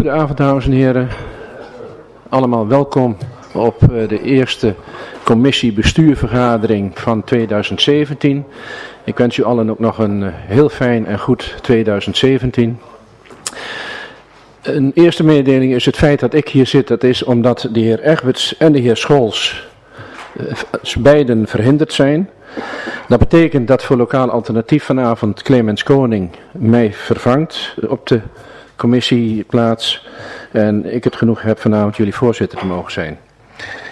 Goedenavond dames en heren, allemaal welkom op de eerste commissiebestuurvergadering van 2017. Ik wens u allen ook nog een heel fijn en goed 2017. Een eerste mededeling is het feit dat ik hier zit, dat is omdat de heer Egberts en de heer Scholz beiden verhinderd zijn. Dat betekent dat voor lokaal alternatief vanavond Clemens Koning mij vervangt op de commissieplaats en ik het genoeg heb vanavond jullie voorzitter te mogen zijn.